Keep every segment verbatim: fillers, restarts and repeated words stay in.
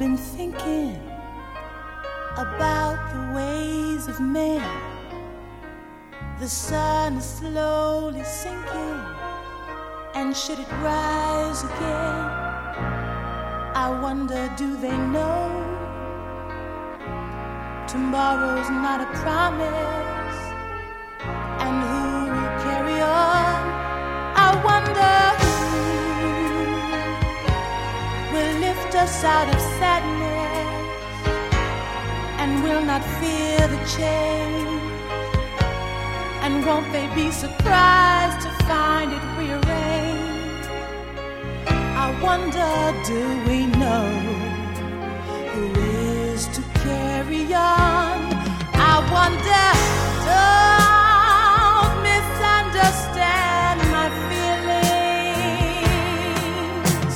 been thinking about the ways of men. The sun is slowly sinking, and should it rise again, I wonder, do they know tomorrow's not a promise? And who will carry on? I wonder who will lift us out of sadness and will not fear the change. And won't they be surprised to find it rearranged? I wonder, do we know who is to carry on? I wonder, don't misunderstand my feelings.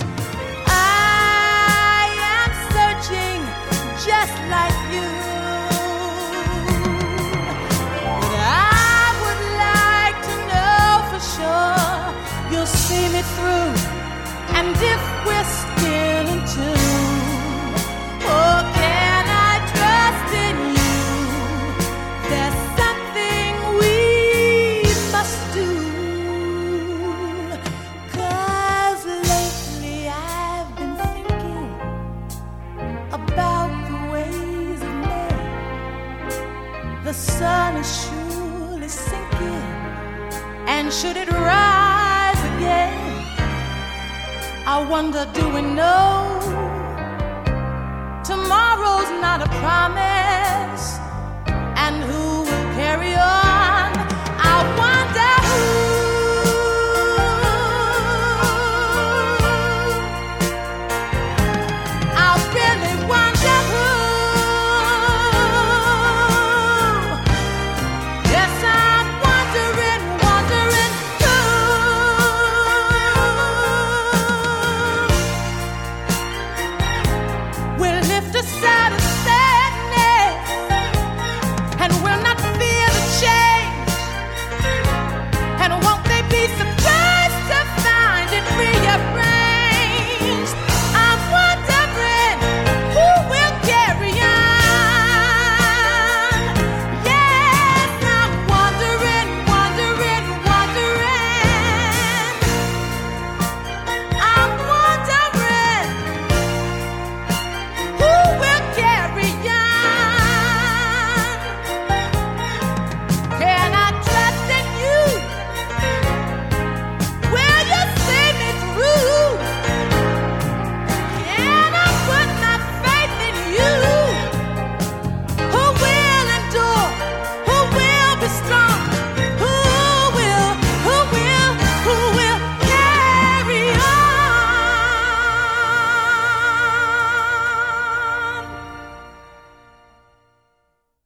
I am searching just like you. You'll see me through, and if we're still in tune, oh, can I trust in you? There's something we must do. 'Cause lately I've been thinking about the ways of men. The sun is surely sinking, and should it rise again, I wonder, do we know tomorrow's not a promise? And who will carry on?